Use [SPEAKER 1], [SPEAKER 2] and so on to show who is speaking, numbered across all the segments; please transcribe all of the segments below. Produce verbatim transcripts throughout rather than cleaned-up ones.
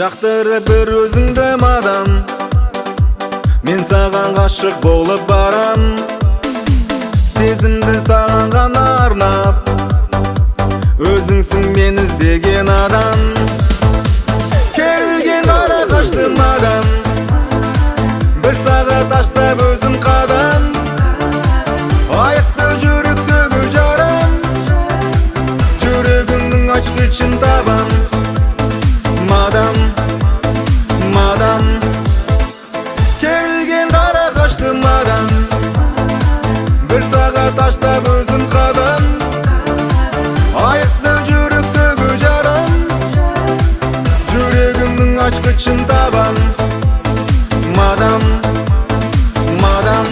[SPEAKER 1] жақтырып бір өзіңді мадам, мен саған ғашық болып барам. Сезімді саған ғана арнап, өзіңсің мен іздеген адам. Келген ара қаштым адам, бір сағат аштап өзім қадам. Айықты жүректегі жарам, жүрегімнің ашқышын табам. Мадам, мадам, келген қара қаштым адам, бір сағат аштап өзім қадам. Айықты жүректегі жарам, жүрегімнің ашқышын табам. Мадам, мадам,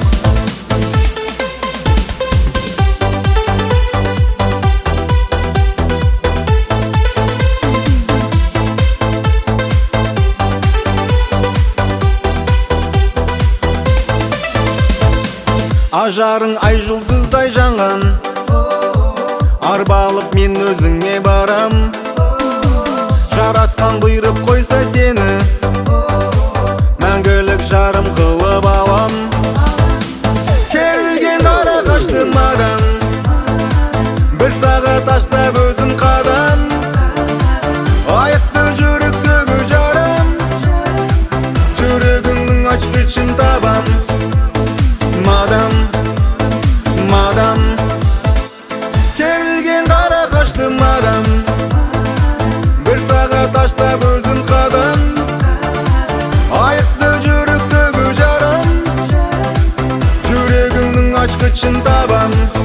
[SPEAKER 1] ажарың ай жұлдыздай жанған, арбалып мен өзіңе барам. Жаратқан бұйрып қойса сені, мәңгілік жарым қылып алам. Келген ара қаштым адам, бір сағат аштап өзім қадам. Айықты жүректегі жарам, жүрегімнің ашқышын табам. Мадам, мадам, келген қара қаштым адам, бір сағат аштап өзім қадам. Айықты жүректегі жарам, жүрегімнің ашқышын табам.